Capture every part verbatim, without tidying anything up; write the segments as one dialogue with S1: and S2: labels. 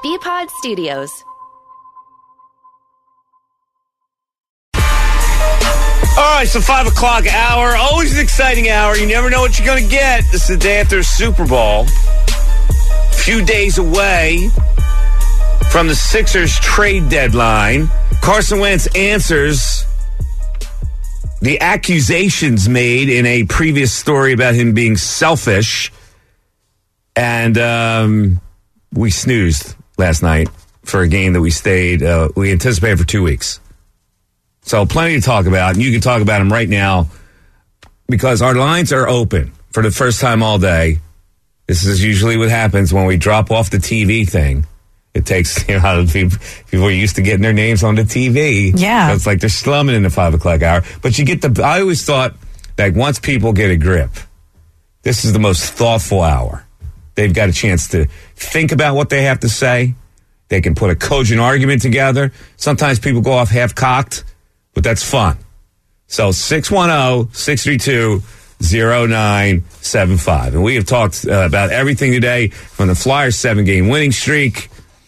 S1: B-Pod Studios.
S2: All right, so five o'clock hour, always an exciting hour. You never know what you're going to get. This is the day after Super Bowl. A few days away from the Sixers trade deadline. Carson Wentz answers the accusations made in a previous story about him being selfish. And um, we snoozed last night for a game that we stayed, uh, we anticipated for two weeks. So plenty to talk about, and you can talk about them right now because our lines are open for the first time all day. This is usually what happens when we drop off the T V thing. It takes, you know, people, people are used to getting their names on the T V.
S3: Yeah.
S2: So it's like they're slumming in the five o'clock hour. But you get the, I always thought that once people get a grip, this is the most thoughtful hour. They've got a chance to think about what they have to say. They can put a cogent argument together. Sometimes people go off half-cocked. But that's fun. So six one zero, six three two, zero nine seven five. And we have talked uh, about everything today, from the Flyers' seven-game winning streak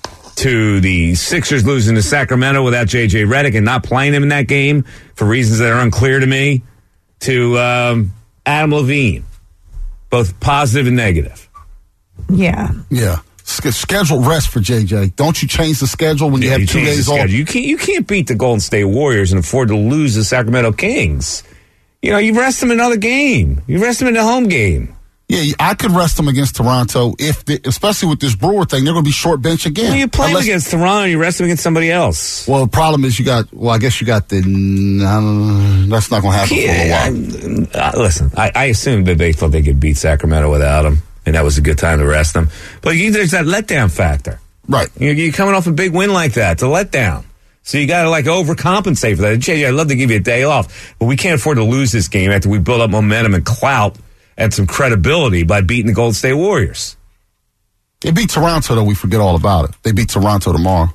S2: to the Sixers losing to Sacramento without J J Redick and not playing him in that game for reasons that are unclear to me, to um, Adam Levine, both positive and negative.
S3: Yeah.
S4: Yeah. Scheduled rest for J J. Don't you change the schedule when you
S2: Yeah,
S4: have
S2: you
S4: two
S2: change the
S4: days off?
S2: schedule. You can't, you can't beat the Golden State Warriors and afford to lose the Sacramento Kings. You know, you rest them another game. You rest them in the home game.
S4: Yeah, I could rest them against Toronto, if the, especially with this Brewer thing. They're going to be short bench again.
S2: Well, you play
S4: Unless,
S2: against Toronto, you rest them against somebody else.
S4: Well, the problem is you got, well, I guess you got the, uh, that's not going to happen
S2: Yeah,
S4: for a while.
S2: I, uh, listen, I, I assumed that they thought they could beat Sacramento without him, and that was a good time to rest them. But you, there's that letdown factor.
S4: Right.
S2: You're, you're coming off a big win like that. It's a letdown. So you got to, like, overcompensate for that. J J, I'd love to give you a day off, but we can't afford to lose this game after we build up momentum and clout and some credibility by beating the Golden State Warriors.
S4: They beat Toronto, though. We forget all about it. They beat Toronto tomorrow.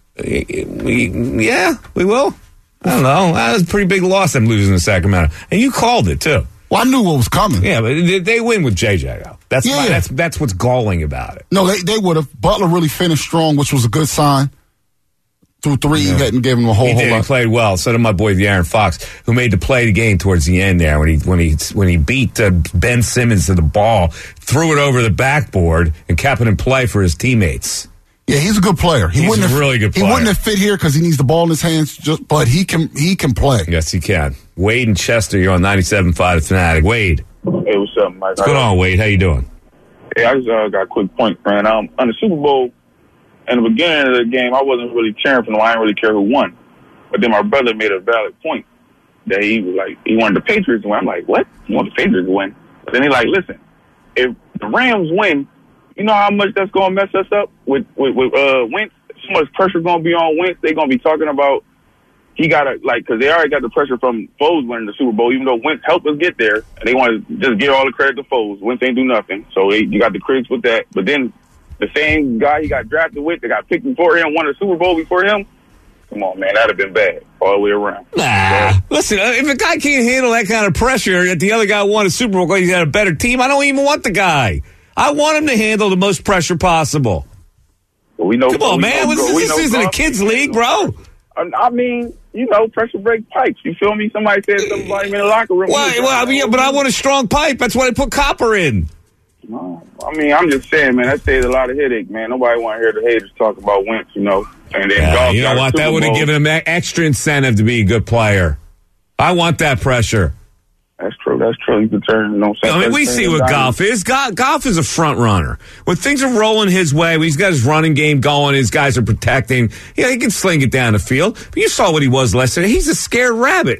S2: We, yeah, we will. I don't know. That was a pretty big loss, them losing to Sacramento. And you called it, too.
S4: Well, I knew what was coming.
S2: Yeah, but they, they win with J J, though. That's,
S4: Yeah.
S2: my, that's, that's what's galling about it.
S4: No, they, they would have. Butler really finished strong, which was a good sign. Through three,
S2: Yeah.
S4: he hadn't given him a whole,
S2: He
S4: whole
S2: did.
S4: lot.
S2: He played well. So did my boy De'Aaron Fox, who made the play of the game towards the end there when he when he when he beat uh, Ben Simmons to the ball, threw it over the backboard, and kept it in play for his teammates.
S4: Yeah, he's a good player. He
S2: He's
S4: wouldn't
S2: a
S4: have,
S2: really good
S4: He
S2: player.
S4: wouldn't have fit here because he needs the ball in his hands. Just, but he can he can play.
S2: Yes, he can. Wade and Chester, you're on ninety-seven point five Fanatic. Wade,
S5: Hey, what's up, Mike?
S2: what's going on, Wade? How you doing?
S5: Hey, I just uh, got a quick point, man. Um, on the Super Bowl, in the beginning of the game, I wasn't really cheering for them. I didn't really care who won. But then my brother made a valid point that he was like, he wanted the Patriots to win. I'm like, what? You want the Patriots to win? But then he like, listen, if the Rams win, you know how much that's going to mess us up with, with, with uh, Wentz? So much pressure going to be on Wentz. They're going to be talking about he got to, like, because they already got the pressure from Foles winning the Super Bowl, even though Wentz helped us get there. And they want to just give all the credit to Foles. Wentz ain't do nothing. So they, you got the critics with that. But then the same guy he got drafted with, that got picked before him, won the Super Bowl before him. Come on, man. That'd have been bad all the way around.
S2: Nah.
S5: So,
S2: Listen, uh, if a guy can't handle that kind of pressure that the other guy won a Super Bowl because he's got a better team, I don't even want the guy. I want him to handle the most pressure possible.
S5: but we know,
S2: Come on,
S5: we
S2: man.
S5: Know,
S2: This,
S5: we
S2: this
S5: know
S2: isn't a
S5: golf.
S2: kids' league, bro.
S5: I mean, you know, pressure break pipes. You feel me? Somebody said something about him in the locker room.
S2: Well, well, I mean, yeah, but I want a strong pipe. That's why I put copper in.
S5: No, I mean, I'm just saying, man, that saves a lot of headache, man. Nobody want to hear the haters talk about Wentz, you know. And then
S2: Yeah,
S5: golf
S2: you know
S5: got a
S2: what? That
S5: Super
S2: would have
S5: Bowl.
S2: given him e- extra incentive to be a good player. I want that pressure.
S5: That's true. That's true. You can turn, you know.
S2: I mean, we see what golf is. Go- golf is a front runner. When things are rolling his way, when he's got his running game going, his guys are protecting, yeah, he can sling it down the field. But you saw what he was last year. He's a scared rabbit.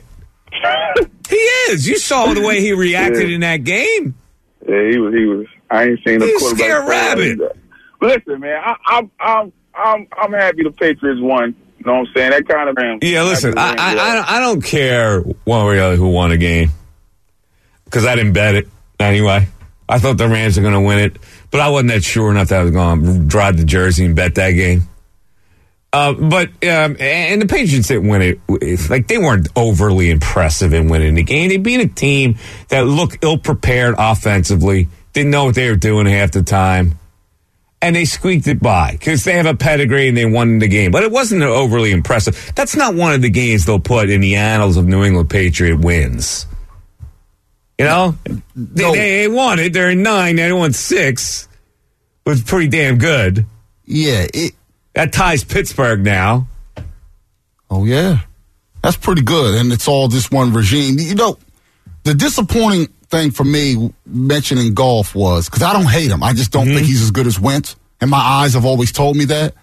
S2: He is. You saw the way he reacted
S5: Yeah.
S2: in that game.
S5: Yeah, he was. He was. I ain't seen the
S2: He's a
S5: quarterback.
S2: scared rabbit.
S5: But listen, man, I, I'm, I'm, I'm, I'm happy the Patriots won. You know what I'm saying? That kind of.
S2: Yeah, listen, I, I, I, don't, I don't care one way or the other who won a game because I didn't bet it anyway. I thought the Rams were going to win it, but I wasn't that sure enough that I was going to drive to Jersey and bet that game. Uh, but um, and the Patriots didn't win it. It's like they weren't overly impressive in winning the game. They beat a team that looked ill prepared offensively, didn't know what they were doing half the time. and they squeaked it by because they have a pedigree and they won the game. But it wasn't overly impressive. That's not one of the games they'll put in the annals of New England Patriot wins. You know? No. They, they won it. They're in nine. They won six. It was pretty damn good.
S4: Yeah. It,
S2: that ties Pittsburgh now.
S4: Oh, yeah. That's pretty good. And it's all this one regime. You know, the disappointing thing for me mentioning Goff was, because I don't hate him. I just don't mm-hmm. think he's as good as Wentz. And my eyes have always told me that.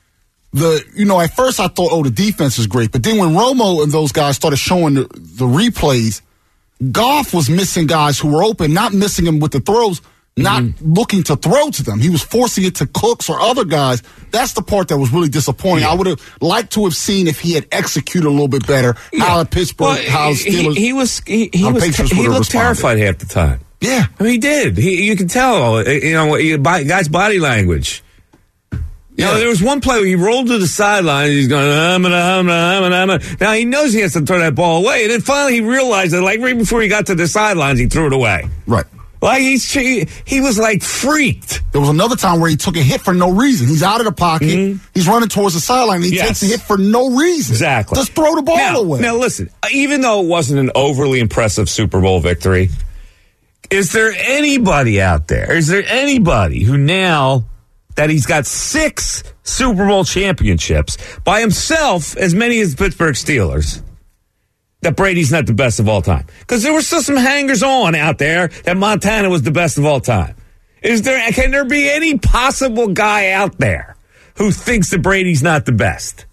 S4: The You know, at first I thought, oh, the defense is great. But then when Romo and those guys started showing the, the replays, Goff was missing guys who were open, not missing them with the throws, not mm-hmm. looking to throw to them. He was forcing it to Cooks or other guys. That's the part that was really disappointing. Yeah. I would have liked to have seen if he had executed a little bit better yeah. how Pittsburgh, well, how Steelers.
S2: He, he was he, he was te- he looked terrified half the time.
S4: Yeah,
S2: I mean he did. He, you can tell, you know, guy's body language. You yeah. know, there was one play where he rolled to the sideline and he's going, um, um, um, um, um, um. Now he knows he has to throw that ball away, and then finally he realized that, like right before he got to the sidelines, he threw it away.
S4: Right.
S2: Like he's he, he was like freaked.
S4: There was another time where he took a hit for no reason. He's out of the pocket. Mm-hmm. He's running towards the sideline. And he yes. takes a hit for no reason.
S2: Exactly.
S4: Just throw the ball
S2: now,
S4: away.
S2: Now listen, even though it wasn't an overly impressive Super Bowl victory, is there anybody out there? Is there anybody who now that he's got six Super Bowl championships by himself, as many as the Pittsburgh Steelers, that Brady's not the best of all time? Because there were still some hangers-on out there that Montana was the best of all time. Is there? Can there be any possible guy out there who thinks that Brady's not the best?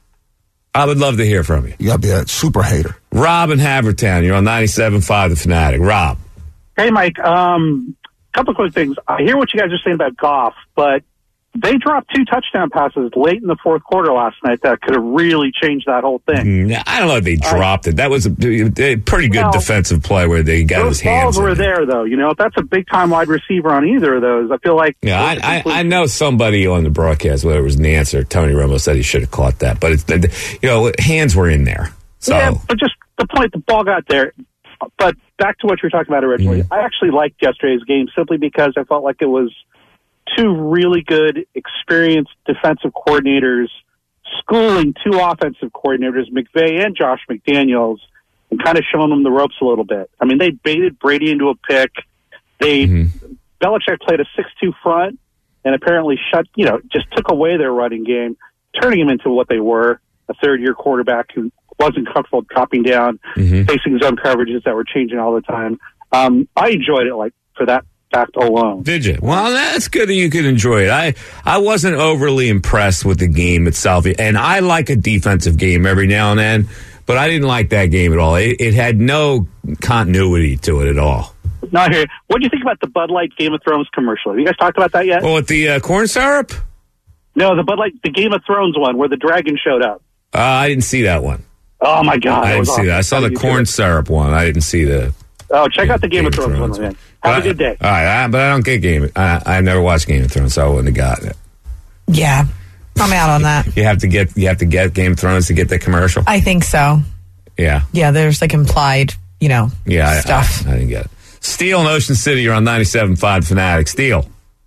S2: I would love to hear from you.
S4: You got to be a super hater.
S2: Rob in Havertown, you're on ninety-seven point five The Fanatic. Rob.
S1: Hey, Mike. Um, a couple of quick things. I hear what you guys are saying about Goff, but they dropped two touchdown passes late in the fourth quarter last night that could have really changed that whole thing.
S2: I don't know if they dropped uh, it. That was a, a pretty good well, defensive play where they got his hands.
S1: Those balls were
S2: in
S1: there, though. You know, if that's a big-time wide receiver on either of those, I feel like...
S2: Yeah, I, I, I know somebody on the broadcast, whether it was Nance or Tony Romo, said he should have caught that. But, it's, you know, hands were in there. So.
S1: Yeah, but just the point, the ball got there. But back to what you were talking about originally, mm-hmm. I actually liked yesterday's game simply because I felt like it was two really good, experienced defensive coordinators schooling two offensive coordinators, McVay and Josh McDaniels, and kind of showing them the ropes a little bit. I mean, they baited Brady into a pick. They mm-hmm. Belichick played a six two front and apparently shut, you know, just took away their running game, turning them into what they were, a third-year quarterback who wasn't comfortable dropping down, mm-hmm. facing zone coverages that were changing all the time. Um, I enjoyed it, like, for that fact alone.
S2: Did you? Well, that's good that you could enjoy it. I, I wasn't overly impressed with the game itself, and I like a defensive game every now and then, but I didn't like that game at all. It, it had no continuity to it at all.
S1: Not here. What do you think about the Bud Light Game of Thrones commercial? Have you guys talked about that yet?
S2: Oh, with the uh, corn syrup?
S1: No, the Bud Light, the Game of Thrones one where the dragon showed up.
S2: Uh, I didn't see that one.
S1: Oh, my God.
S2: I didn't see
S1: awesome.
S2: that. I saw the corn syrup one. I didn't see the...
S1: Oh, check out the Game, Game of Thrones, Thrones one, man. Have
S2: but
S1: a good day.
S2: I, all right, I, but I don't get Game I, I never watched Game of Thrones, so I wouldn't have gotten it.
S3: Yeah, I'm out on that.
S2: You have to get you have to get Game of Thrones to get the commercial?
S3: I think so.
S2: Yeah.
S3: Yeah, there's like implied, you know,
S2: yeah,
S3: stuff.
S2: I, I, I didn't get it. Steel in Ocean City, you're on ninety-seven point five Fanatic. Steel.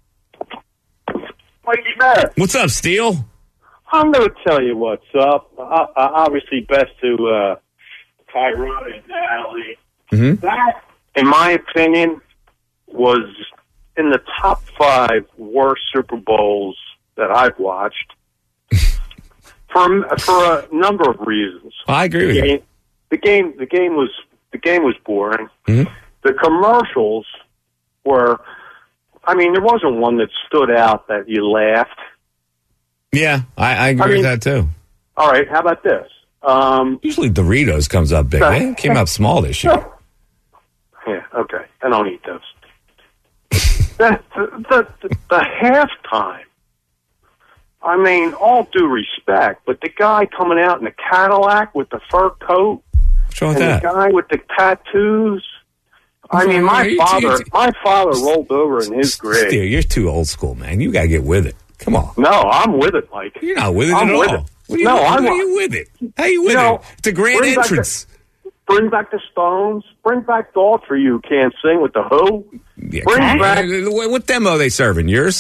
S6: Mikey Matt.
S2: What's up, Steel?
S6: I'm going to tell you what's up. Uh, uh, obviously, best to uh, Tyrone and Natalie.
S2: Mm-hmm.
S6: That, in my opinion, was in the top five worst Super Bowls that I've watched for for a number of reasons.
S2: I agree with
S6: the game,
S2: you.
S6: The game, the game was the game was boring.
S2: Mm-hmm.
S6: The commercials were. I mean, there wasn't one that stood out that you laughed.
S2: Yeah, I, I agree I mean, with that too.
S6: All right, how about this? Um,
S2: Usually Doritos comes up big. They came out small this year.
S6: Yeah, okay. I don't eat those. the, the, the, the halftime, I mean, all due respect, but the guy coming out in the Cadillac with the fur coat,
S2: What's wrong with
S6: and
S2: that?
S6: the guy with the tattoos. I mean, my father, my father rolled over in his grave.
S2: Steve, you're too old school, man. You got to get with it. Come on.
S6: No, I'm with it, Mike.
S2: You're not with it
S6: I'm
S2: at
S6: with
S2: all.
S6: It.
S2: What are you,
S6: no,
S2: how
S6: I'm
S2: are you with it? How are you with
S6: you know,
S2: it? It's a grand
S6: bring
S2: entrance.
S6: Back the, bring back the Stones. Bring back Daltrey, you can't sing with the Who.
S2: Yeah,
S6: bring back.
S2: What demo are they serving? Yours?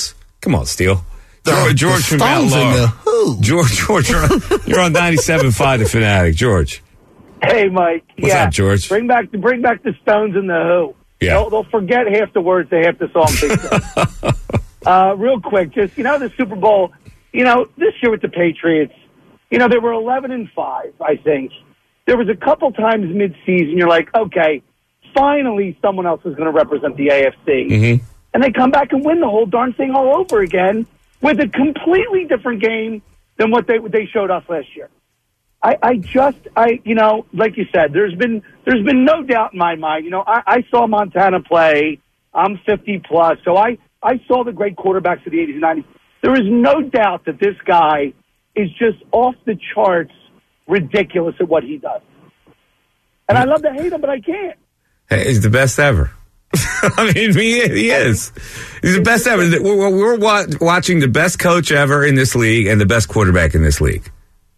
S2: Come on, Steele.
S4: The,
S2: George, George
S4: the
S2: from Mount
S4: Stones in
S2: Laurel.
S4: there. Who?
S2: George, George, you're on, you're on ninety-seven point five The Fanatic. George.
S7: Hey, Mike.
S2: What's
S7: yeah.
S2: up, George?
S7: Bring back, bring back the Stones and the Who.
S2: Yeah.
S7: They'll, they'll forget half the words to half the song. uh, real quick, just, you know, the Super Bowl, you know, this year with the Patriots, you know, they were eleven and five, I think. There was a couple times mid-season you're like, okay, finally someone else is going to represent the A F C.
S2: Mm-hmm.
S7: And they come back and win the whole darn thing all over again with a completely different game than what they they showed us last year. I, I just, I you know, like you said, there's been there's been no doubt in my mind. You know, I, I saw Montana play. I'm fifty plus, so I, I saw the great quarterbacks of the eighties and nineties. There is no doubt that this guy is just off the charts ridiculous at what he does. And I love to hate him, but I can't.
S2: Hey, he's the best ever. I mean, he, he is. He's the best ever. We're, we're wa- watching the best coach ever in this league and the best quarterback in this league.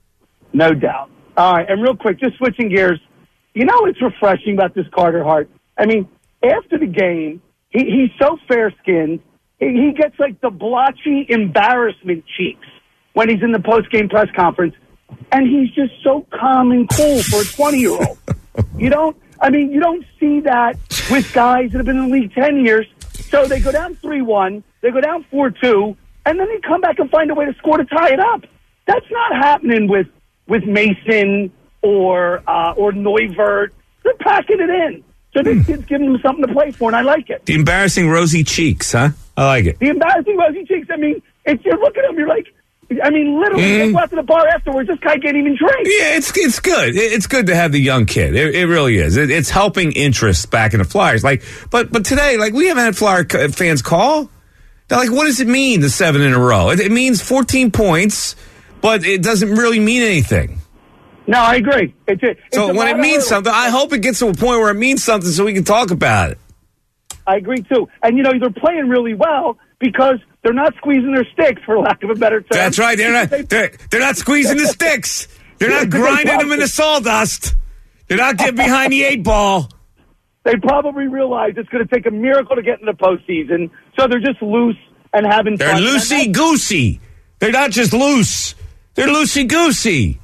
S7: No doubt. All right, and real quick, just switching gears. You know what's refreshing about this Carter Hart? I mean, after the game, he, he's so fair-skinned, he, he gets like the blotchy embarrassment cheeks when he's in the post-game press conference, and he's just so calm and cool for a twenty-year-old. You don't, I mean, you don't see that with guys that have been in the league ten years. So they go down three one, they go down four two, and then they come back and find a way to score to tie it up. That's not happening with, with Mason or uh, or Neuvert. They're packing it in. So this kid's giving them something to play for, and I like it.
S2: The embarrassing rosy cheeks, huh? I like it.
S7: The embarrassing rosy cheeks. I mean, it's, you look at him, you're like, I mean, literally, mm. they go out to the bar afterwards. This guy can't even drink.
S2: Yeah, it's it's good. It's good to have the young kid. It, it really is. It, it's helping interest back in the Flyers. Like, but but today, like, we haven't had Flyer fans call. They're like, what does it mean, the seven in a row? It, it means fourteen points, but it doesn't really mean anything.
S7: No, I agree. It's a, it's
S2: so
S7: a
S2: when it means something, I hope it gets to a point where it means something so we can talk about it.
S7: I agree, too. And, you know, they're playing really well because they're not squeezing their sticks, for lack of a better term.
S2: That's right. They're not, they're, they're not squeezing the sticks. They're not grinding them in the sawdust. They're not getting behind the eight ball.
S7: They probably realize it's going to take a miracle to get in the postseason, so they're just loose and having
S2: they're
S7: fun.
S2: They're loosey-goosey. They're not just loose. They're loosey-goosey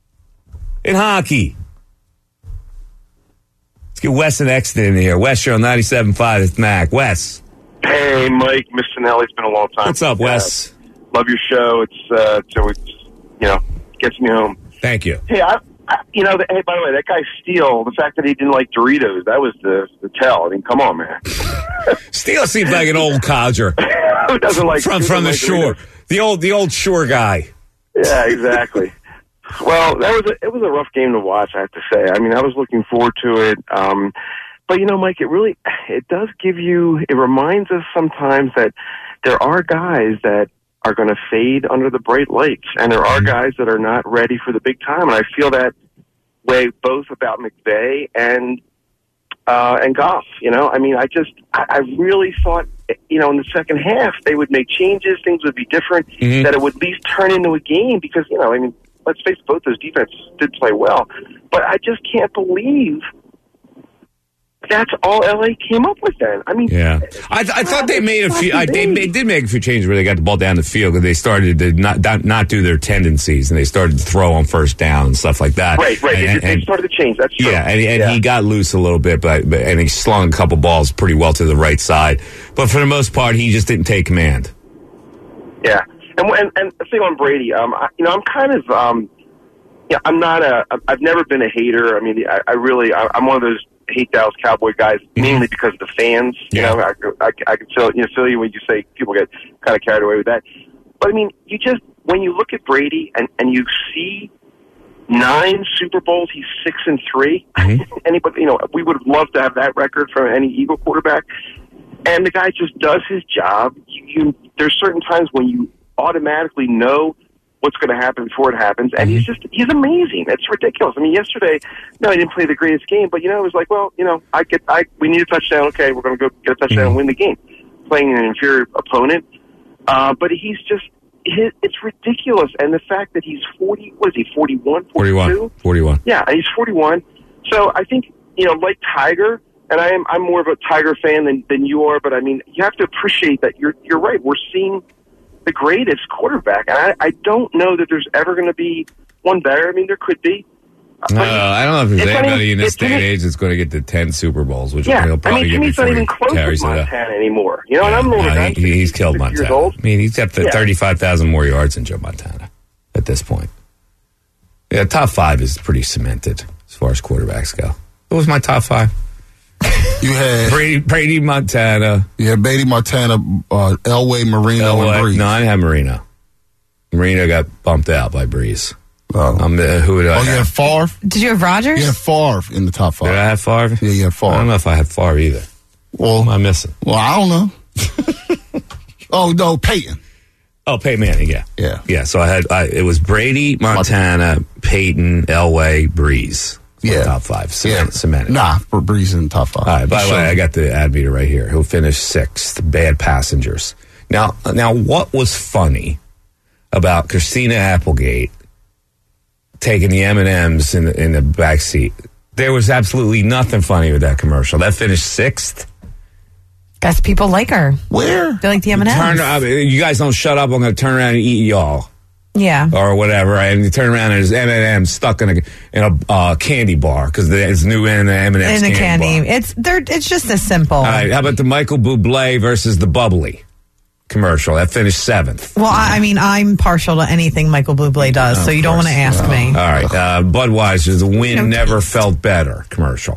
S2: in hockey. Let's get Wes and Exton in here. Wes, you're on ninety-seven point five. It's Mac. Wes.
S8: Hey, Mike, Mister Finelli, it's been a long time.
S2: What's up, Wes?
S8: Uh, love your show. It's, uh, it's always, you know, gets me home.
S2: Thank you.
S8: Hey, I, I, you know, the, hey, by the way, that guy Steele, the fact that he didn't like Doritos, that was the, the tell. I mean, come on, man.
S2: Steele seems like an old codger.
S8: Who doesn't like
S2: from from the
S8: like
S2: shore?
S8: Doritos?
S2: The old the old shore guy.
S8: Yeah, exactly. Well, that was a, it was a rough game to watch, I have to say. I mean, I was looking forward to it. Um, but, you know, Mike, it really, it does give you, it reminds us sometimes that there are guys that are going to fade under the bright lights, and there are guys that are not ready for the big time. And I feel that way both about McVay and, uh, and Goff, you know? I mean, I just, I, I really thought, you know, in the second half, they would make changes, things would be different, mm-hmm. that it would at least turn into a game because, you know, I mean, let's face it, both those defenses did play well. But I just can't believe that's all L A came up with then. I mean,
S2: yeah, I, I thought they made a few. I, they, they did make a few changes where they got the ball down the field because they started to not, not not do their tendencies and they started to throw on first down and stuff like that.
S8: Right, right.
S2: And,
S8: they,
S2: and,
S8: they started to change. That's true.
S2: Yeah, and, and
S8: yeah.
S2: he got loose a little bit, but, but and he slung a couple balls pretty well to the right side. But for the most part, he just didn't take command.
S8: Yeah, and and, and the thing on Brady, um, I, you know, I'm kind of, um, yeah, I'm not a. I've never been a hater. I mean, I, I really, I, I'm one of those hate Dallas Cowboy guys, mainly because of the fans.
S2: Yeah.
S8: You know, I, I, I can feel, you know, feel you when you say people get kind of carried away with that. But I mean, you just, when you look at Brady and, and you see nine Super Bowls, he's six and three. Mm-hmm. Anybody, you know, we would have loved to have that record from any Eagle quarterback. And the guy just does his job. You, you there's certain times when you automatically know what's going to happen before it happens, and mm-hmm. he's just, he's amazing. It's ridiculous. I mean, yesterday, no, he didn't play the greatest game, but, you know, it was like, well, you know, I get, I, we need a touchdown, okay, we're going to go get a touchdown mm-hmm. and win the game. Playing an inferior opponent, uh, but he's just, his, it's ridiculous, and the fact that he's forty, what is he, forty-one, forty-two?
S2: forty-one, forty-one.
S8: Yeah, he's forty-one, so I think, you know, like Tiger, and I am, I'm more of a Tiger fan than, than you are, but I mean, you have to appreciate that you're, you're right, we're seeing the greatest quarterback. And I, I don't know that there's ever going to be one better. I mean, there could be.
S2: No, I don't know if there's
S8: it's
S2: anybody
S8: even,
S2: in this day and
S8: me,
S2: age that's going to get to ten Super Bowls, which
S8: yeah,
S2: he'll probably
S8: I mean,
S2: get
S8: Jimmy's
S2: before
S8: not even
S2: he
S8: close
S2: carries
S8: with
S2: it up.
S8: Montana anymore. You know,
S2: Yeah,
S8: and I'm older
S2: no,
S8: than
S2: he, he's killed Montana.
S8: Old.
S2: I mean, he's got the
S8: Yeah.
S2: thirty-five thousand more yards than Joe Montana at this point. Yeah, top five is pretty cemented as far as quarterbacks go. What was my top five?
S4: You had
S2: Brady, Brady Montana.
S4: You had Brady Montana, uh, Elway, Marino,
S2: Elway.
S4: and Breeze.
S2: No, I didn't have Marino. Marino got bumped out by Breeze.
S4: Oh,
S2: Um, uh, who would I
S4: oh you
S2: have?
S4: had Favre?
S3: Did you have Rodgers?
S4: You had Favre in the top five.
S2: Did I have Favre?
S4: Yeah, you had Favre.
S2: I don't know if I had Favre either.
S4: Well,
S2: What am I missing?
S4: well, I don't know. oh, no, Peyton.
S2: Oh, Peyton Manning, yeah.
S4: Yeah.
S2: Yeah, so I had, I, it was Brady, Montana, Peyton, Elway, Breeze.
S4: Yeah.
S2: Top five. Cement,
S4: Yeah.
S2: cemented.
S4: Nah, for Breeze in the top five.
S2: All right, by the
S4: Sure.
S2: way, I got the ad meter right here. Who finished sixth? Bad Passengers. Now, now, what was funny about Christina Applegate taking the M and M's in the, in the back seat? There was absolutely nothing funny with that commercial. That finished sixth.
S3: Guess people like her.
S4: Where?
S3: They like the M and
S2: Turn,
S3: M's.
S2: I mean, you guys don't shut up. I'm going to turn around and eat y'all.
S3: Yeah.
S2: Or whatever, and you turn around and there's M and M's stuck in a in a uh, candy bar because there's new M and M's
S3: In the
S2: candy,
S3: candy.
S2: bar.
S3: It's they're it's just as simple.
S2: All right, how about the Michael Bublé versus the Bubbly commercial? That finished seventh.
S3: Well, I, I mean, I'm partial to anything Michael Bublé does,
S2: Oh,
S3: so you
S2: of
S3: don't want to
S2: course.
S3: ask me.
S2: All right, uh, Budweiser, the wind
S3: No
S2: never
S3: taste.
S2: felt better commercial.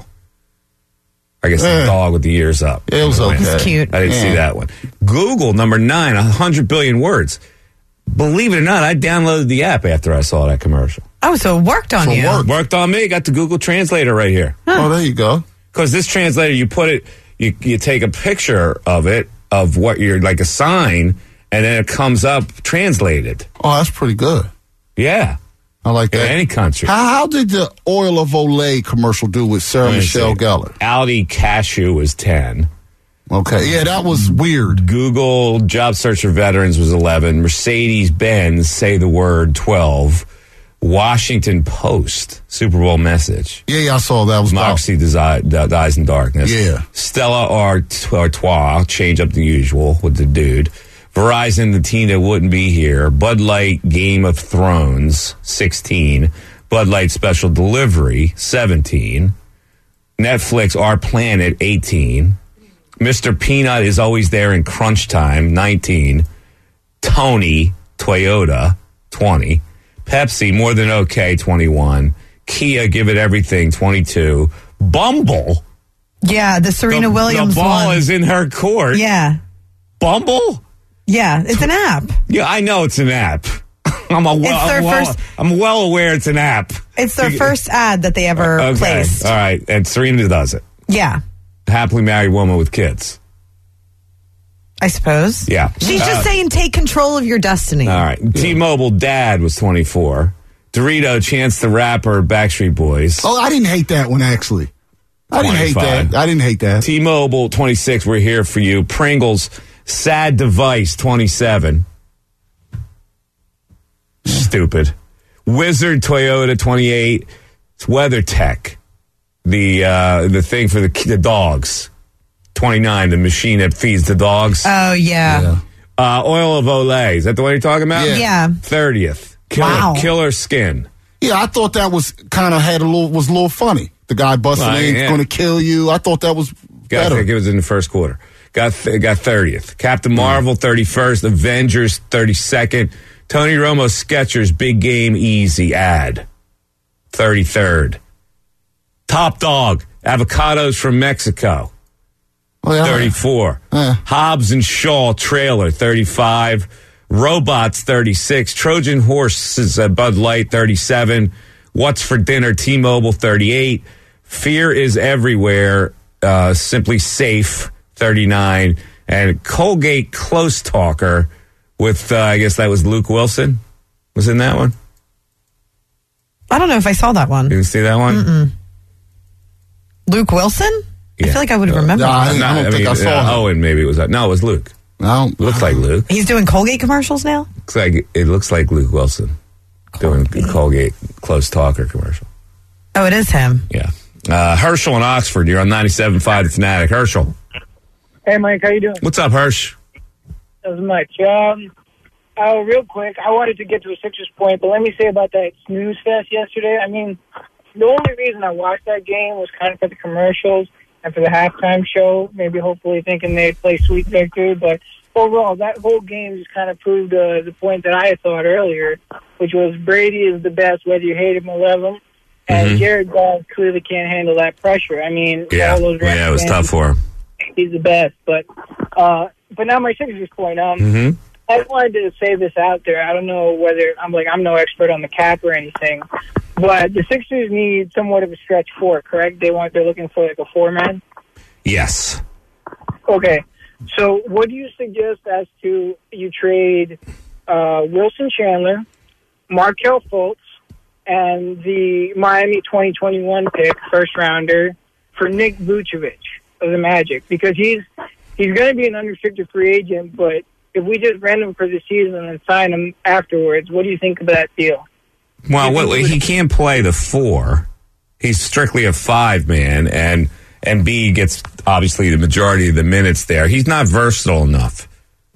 S2: I guess
S4: Eh.
S2: the dog with the ears up.
S4: It was
S2: The
S4: okay.
S2: wind.
S3: It's cute.
S2: I didn't see
S4: Yeah.
S2: that one. Google, number nine, one hundred billion words. Believe it or not, I downloaded the app after I saw that commercial.
S3: Oh, so it worked on
S4: So it
S3: you.
S4: worked.
S2: Worked on me. Got the Google Translator right here.
S4: Oh, there you go.
S2: Because this translator, you put it, you you take a picture of it, of what you're, like a sign, and then it comes up translated.
S4: Oh, that's pretty good.
S2: Yeah.
S4: I like
S2: In
S4: that.
S2: any country.
S4: How, how did the Oil of Olay commercial do with Sarah
S2: Let me
S4: Michelle
S2: see.
S4: Gellar?
S2: Audi Cashew was ten.
S4: Okay, yeah, that was weird.
S2: Google Job Search for Veterans was eleven. Mercedes-Benz, Say the Word, twelve. Washington Post, Super Bowl message.
S4: Yeah, yeah, I saw that. It was
S2: Moxie desi- di- Dies in Darkness.
S4: Yeah.
S2: Stella Art- Artois, change up the usual with the dude. Verizon, the team that wouldn't be here. Bud Light, Game of Thrones, sixteen. Bud Light Special Delivery, seventeen. Netflix, Our Planet, eighteen. Mister Peanut is always there in crunch time, nineteen. Tony, Toyota, twenty. Pepsi, More Than Okay, twenty-one. Kia, Give It Everything, twenty-two. Bumble.
S3: Yeah, the Serena
S2: the,
S3: Williams
S2: The ball
S3: one.
S2: is in her court.
S3: Yeah.
S2: Bumble?
S3: Yeah, it's an app.
S2: Yeah, I know it's an app. I'm a well,
S3: It's their
S2: I'm, well
S3: first-
S2: I'm well aware it's an app.
S3: It's their first ad that they ever
S2: Okay,
S3: placed.
S2: all right. And Serena does it.
S3: Yeah,
S2: Happily married woman with kids.
S3: I suppose.
S2: Yeah.
S3: She's
S2: Uh,
S3: just saying take control of your destiny.
S2: All right. T-Mobile dad was twenty-four. Dorito, Chance the Rapper, Backstreet Boys.
S4: Oh, I didn't hate that one, actually. I didn't hate
S2: twenty-five.
S4: that. I didn't hate that.
S2: T-Mobile, twenty-six, we're here for you. Pringles, Sad Device, twenty-seven. Stupid. Wizard, Toyota, twenty-eight. It's WeatherTech, the uh, the thing for the, the dogs. twenty-nine, the machine that feeds the dogs.
S3: Oh, yeah.
S4: Yeah.
S2: Uh, Oil of Olay, is that the one you're talking about?
S4: Yeah.
S3: Yeah.
S2: thirtieth. Killer,
S3: Wow.
S2: Killer Skin.
S4: Yeah, I thought that was kind of had a little was a little funny. The guy busting
S2: Well,
S4: in,
S2: yeah.
S4: going to kill you. I thought that was
S2: Got, I
S4: better.
S2: think it was in the first quarter. Got th- got thirtieth. Captain Marvel, thirty-first. Avengers, thirty-second. Tony Romo Skechers, Big Game Easy ad, thirty-third. Top Dog, Avocados from Mexico,
S4: Oh, yeah.
S2: thirty-four.
S4: Uh.
S2: Hobbs and Shaw Trailer, thirty-five. Robots, thirty-six. Trojan Horses, uh, Bud Light, thirty-seven. What's for Dinner, T-Mobile, thirty-eight. Fear is Everywhere, uh, Simply Safe, thirty-nine. And Colgate Close Talker with, uh, I guess that was Luke Wilson, was in that one?
S3: I don't know if I saw that one.
S2: You didn't see that one?
S3: Mm-mm. Luke Wilson? I
S2: Yeah.
S3: feel like I would remember.
S4: nah, I
S3: that.
S4: didn't-
S2: No,
S4: think
S2: mean,
S4: I saw
S2: uh,
S4: him.
S2: Owen maybe it was that. No, it was Luke.
S4: I don't,
S2: Looks like Luke.
S3: He's doing Colgate commercials now?
S2: Looks like it looks like Luke Wilson doing a Colgate Close Talker commercial.
S3: Oh, it is him.
S2: Yeah. Uh, Herschel in Oxford, you're on ninety-seven point five The Fanatic. Herschel.
S9: Hey, Mike, how you doing?
S2: What's up, Hirsch?
S9: Not as much. Um, Oh, real quick, I wanted to get to a Sixers point, but let me say about that snooze fest yesterday. I mean, the only reason I watched that game was kind of for the commercials and for the halftime show, maybe hopefully thinking they'd play Sweet Victory. But overall, that whole game just kind of proved uh, the point that I had thought earlier, which was Brady is the best, whether you hate him or love him. And
S2: Mm-hmm.
S9: Jared Goff clearly can't handle that pressure. I mean,
S2: Yeah,
S9: all those
S2: yeah, it was tough for him.
S9: He's the best. But uh, but now my Sixers point. Um,
S2: Mm-hmm.
S9: I wanted to say this out there. I don't know whether I'm like I'm no expert on the cap or anything, but the Sixers need somewhat of a stretch four. Correct? They want they're looking for like a four man.
S2: Yes.
S9: Okay. So what do you suggest as to you trade uh, Wilson Chandler, Markelle Fultz, and the Miami twenty twenty-one pick, first rounder, for Nick Vucevic of the Magic? Because he's he's going to be an unrestricted free agent, but if we just rent him for the season and sign him afterwards, what do you think of that deal?
S2: Well, what, he can't play the four. He's strictly a five man, and and B gets obviously the majority of the minutes there. He's not versatile enough.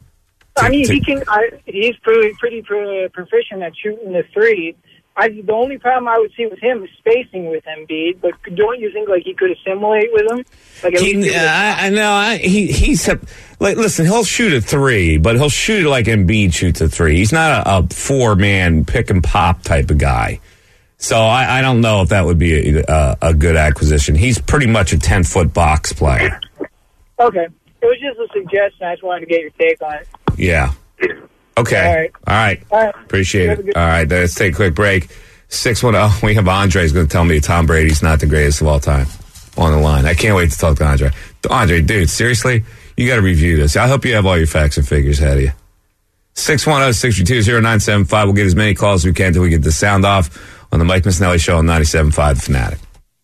S9: I mean,
S2: to-
S9: he can. I, he's pretty pretty pro- proficient at shooting the three. I, the only problem I would see with him is spacing with Embiid. But don't you think like he could assimilate with him? Like at
S2: He,
S9: least
S2: uh, I, I know. I, he he's a, like listen. He'll shoot a three, but he'll shoot it like Embiid shoots a three. He's not a, a four man pick and pop type of guy. So I, I don't know if that would be a, a, a good acquisition. He's pretty much a ten foot box player.
S9: Okay, it was just a suggestion. I just wanted to get your take on it.
S2: Yeah. Okay.
S9: All right.
S2: All right.
S9: All right.
S2: Appreciate
S9: Have a
S2: it.
S9: good-
S2: All right. Let's take a quick break. six one zero. We have Andre's going to tell me Tom Brady's not the greatest of all time on the line. I can't wait to talk to Andre. Andre, dude, seriously, you got to review this. I hope you have all your facts and figures ahead of you. six one zero, six two zero, nine seven five. We'll get as many calls as we can until we get the sound off on the Mike Missinelli Show on ninety-seven point five The Fanatic.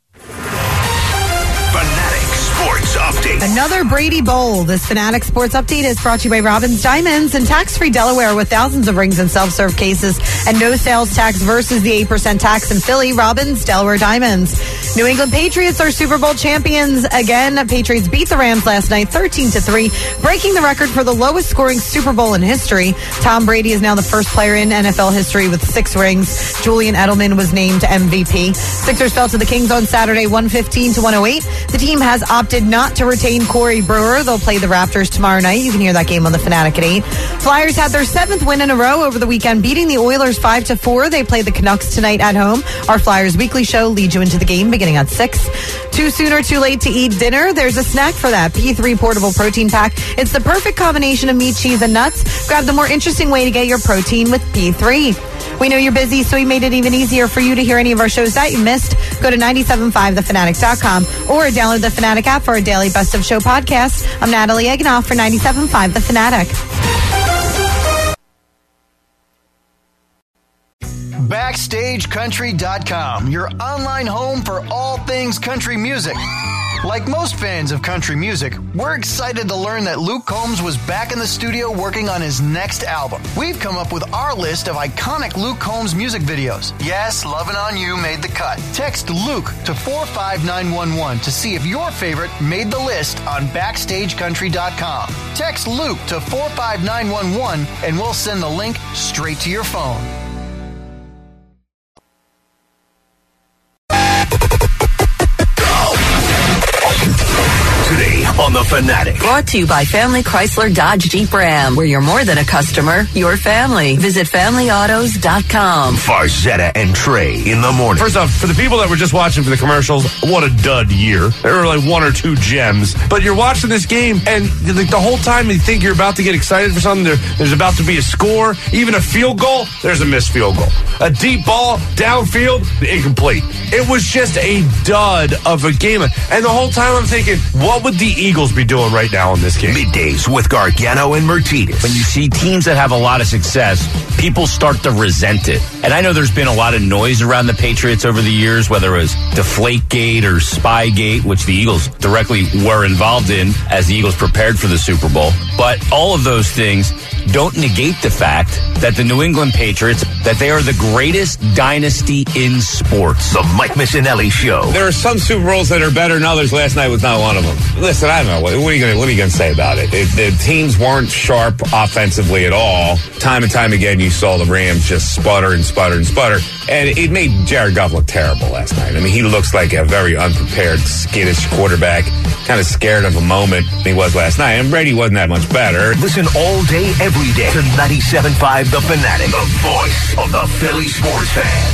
S10: Fanatic Sports Update.
S3: Another Brady Bowl. This Fanatic Sports Update is brought to you by Robbins Diamonds and tax-free Delaware with thousands of rings and self-serve cases and no sales tax versus the eight percent tax in Philly. Robbins, Delaware Diamonds. New England Patriots are Super Bowl champions again. Patriots beat the Rams last night thirteen to three, breaking the record for the lowest scoring Super Bowl in history. Tom Brady is now the first player in N F L history with six rings. Julian Edelman was named M V P. Sixers fell to the Kings on Saturday one fifteen to one oh eight. The team has opted not to retain Corey Brewer. They'll play the Raptors tomorrow night. You can hear that game on the Fanatic at eight. Flyers had their seventh win in a row over the weekend, beating the Oilers five to four. They play the Canucks tonight at home. Our Flyers weekly show leads you into the game beginning at six. Too soon or too late to eat dinner? There's a snack for that. P three Portable Protein Pack. It's the perfect combination of meat, cheese, and nuts. Grab the more interesting way to get your protein with P three. We know you're busy, so we made it even easier for you to hear any of our shows that you missed. Go to nine seven five the fanatic dot com or download the Fanatic app for our daily Best of Show podcast. I'm Natalie Eganoff for ninety-seven point five The Fanatic.
S11: Backstage Country dot com, your online home for all things country music. Like most fans of country music, we're excited to learn that Luke Combs was back in the studio working on his next album. We've come up with our list of iconic Luke Combs music videos. Yes, Lovin' On You made the cut. Text Luke to four five nine one one to see if your favorite made the list on Backstage Country dot com. Text Luke to four five nine one one and we'll send the link straight to your phone.
S10: Today on The Fanatic.
S12: Brought to you by Family Chrysler Dodge Jeep Ram, where you're more than a customer, you're family. Visit family autos dot com.
S10: Farzetta and Trey in the morning.
S13: First off, for the people that were just watching for the commercials, what a dud year. There were like one or two gems. But you're watching this game, and like the whole time you think you're about to get excited for something, there, there's about to be a score, even a field goal, there's a missed field goal. A deep ball, downfield, incomplete. It was just a dud of a game. And the whole time I'm thinking, what would the Eagles be doing right now in this game?
S10: Middays with Gargano and Martinez.
S14: When you see teams that have a lot of success, people start to resent it. And I know there's been a lot of noise around the Patriots over the years, whether it was Deflategate or Spygate, which the Eagles directly were involved in as the Eagles prepared for the Super Bowl. But all of those things don't negate the fact that the New England Patriots, that they are the greatest dynasty in sports.
S10: The Mike Missinelli Show.
S2: There are some Super Bowls that are better than others. Last night was not one of them. Listen, I don't know What, what are you going? What are you going to say about it? it? The teams weren't sharp offensively at all. Time and time again, you saw the Rams just sputter and sputter and sputter, and it made Jared Goff look terrible last night. I mean, he looks like a very unprepared, skittish quarterback, kind of scared of a moment than he was last night. And Brady wasn't that much better.
S10: Listen all day, every day to ninety-seven point five The Fanatic, the voice of the Philly sports fan.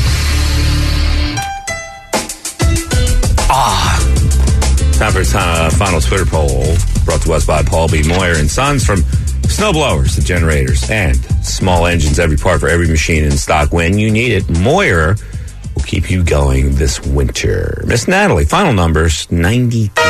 S2: Ah. Time for a time, uh, final Twitter poll brought to us by Paul B. Moyer and Sons. From snowblowers to generators and small engines, every part for every machine in stock when you need it, Moyer will keep you going this winter. Miss Natalie, final numbers, ninety-three.